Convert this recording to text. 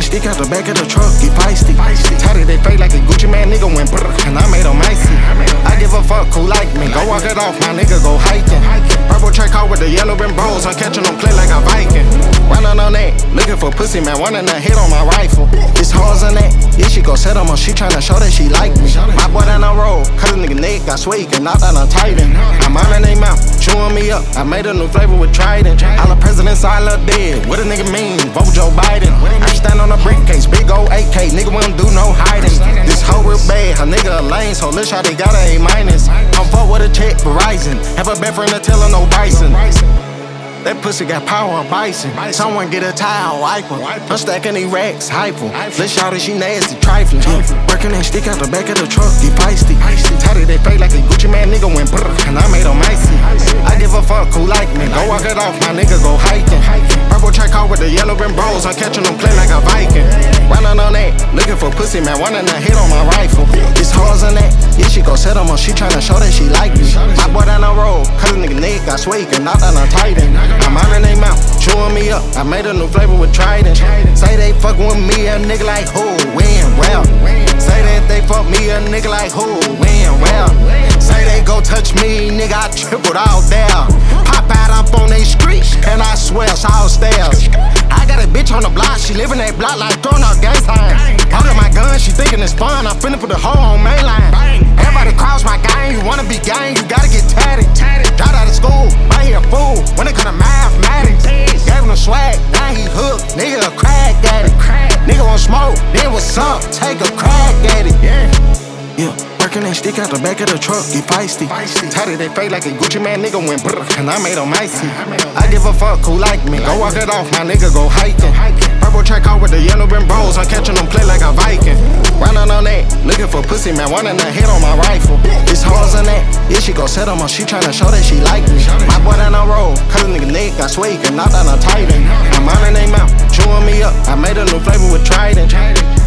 stick out the back of the truck, get feisty. Tatted they fake like a Gucci man, nigga went brr, and I made 'em icy. I give a fuck who like me, go walk it off, my nigga go hiking. Purple track car with the yellow rim bros, I'm catching them play like a Viking. Running on that, looking for pussy, man, wanting to hit on my rifle. It's hoes on that, yeah, she gon' set 'em on, she tryna show that she like me. My boy down the road, cut a nigga neck, I swear you can knock down a Titan. I'm on in they mouth, chewing me up, I made a new flavor with Trident. All the presidents, I look dead, what a nigga mean, vote Joe Biden. I stand on a briefcase, big old AK, nigga won't do no hiding. This hoe real bad, her nigga a lane, so let's try they got a A-. I'm fuck with a check, Verizon, have a bet friend to tell her no Bryson. That pussy got power on bison. Someone get a towel, wipe her. I'm stacking these racks, hyper. Let's shout it, she nasty, trifling. Working that stick out the back of the truck, get feisty. Tatted they fake like a Gucci man, nigga went brr, and I made 'em icy. I give a fuck who like me, go walk it off, my nigga go hiking. Purple track car with the yellow rim bros, I'm catching them play like a Viking. Running on that, looking for pussy, man, wanting to hit on my rifle. It's hoes on that, yeah, she gon' set 'em on, she tryna show that she like me. My boy down the road, cut a nigga neck, I swear you can knock down a Titan. I'm out in they mouth, chewing me up, I made a new flavor with Trident. Say they fuckin' with me, a nigga like who, when, well. Say that they fuck me, a nigga like who, when, well. Say they go touch me, nigga, I tripled out there. Pop out up on they street, and I swear it's all stairs. I got a bitch on the block, she living that block like throwing out gang signs. Hold up my gun, she thinking it's fun, I'm finna put the hoe on mainline. Everybody cross my gang, you wanna be gang, you gotta get tatted. Dropped out of school, right here a fool, when it come to mathematics. Gave him a swag, now he hooked, nigga a crack at it. Nigga won't smoke, then what's up, take a crack at it. Yeah, working that stick out the back of the truck, get feisty. Tatted they fake like a Gucci man, nigga went brr, and I made 'em icy. I give a fuck who like me, go walk it off, my nigga go hiking. Purple track car with the yellow rim bros, I'm catching them play like a Viking. Running on that, looking for pussy, man, wanting to hit on my rifle. It's hoes on that, yeah, she gon' set 'em on, she tryna show that she like me. My boy down the road, cut a nigga neck, I swear you can knock down a Titan. I'm out in they mouth, chewing me up, I made a new flavor with Trident.